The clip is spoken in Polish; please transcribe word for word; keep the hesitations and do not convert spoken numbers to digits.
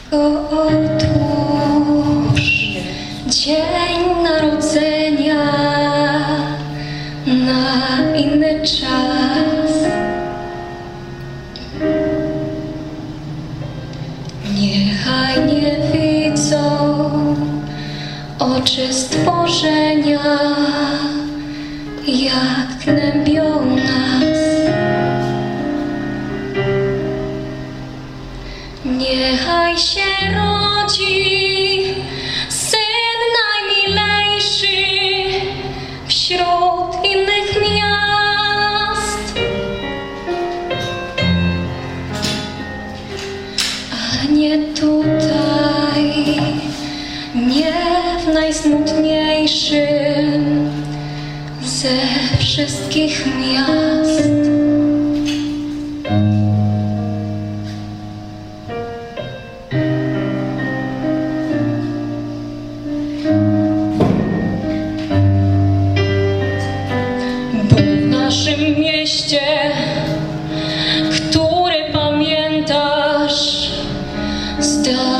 Otóż dzień narodzenia na inny czas. Niechaj nie widzą oczy stworzenia, jak gnębią nas. Niechaj się rodzi Syn najmilejszy wśród innych miast, a nie tutaj, nie w najsmutniejszym ze wszystkich miast. Bo w naszym mieście, które pamiętasz, zda